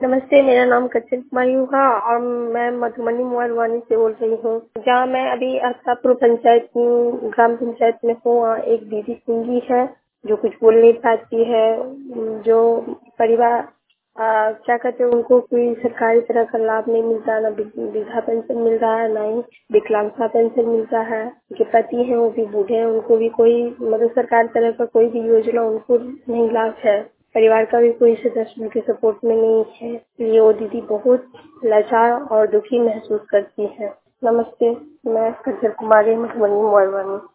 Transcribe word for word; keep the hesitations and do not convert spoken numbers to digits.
नमस्ते, मेरा नाम कच्चन कुमारी हुआ और मैं मधुबनी मोहरवानी से बोल रही हूँ। जहाँ मैं अभी अक्तापुर पंचायत ग्राम पंचायत में हूँ, वहाँ एक दीदी सिंगी है जो कुछ बोल नहीं पाती है। जो परिवार आ, क्या कहते हैं, उनको कोई सरकारी तरह का लाभ नहीं मिलता, ना वृद्धा पेंशन मिल रहा है, ना ही विकलांगता पेंशन मिलता है। उनके पति हैं, वो भी बूढ़े हैं, उनको भी कोई मतलब सरकार तरह का कोई भी योजना उनको नहीं लाभ है। परिवार का भी कोई सदस्य उनके सपोर्ट में नहीं है, इसलिए वो दीदी बहुत लाचार और दुखी महसूस करती है। नमस्ते, मैं कच्चन कुमारी मधुबनी मोहरवानी।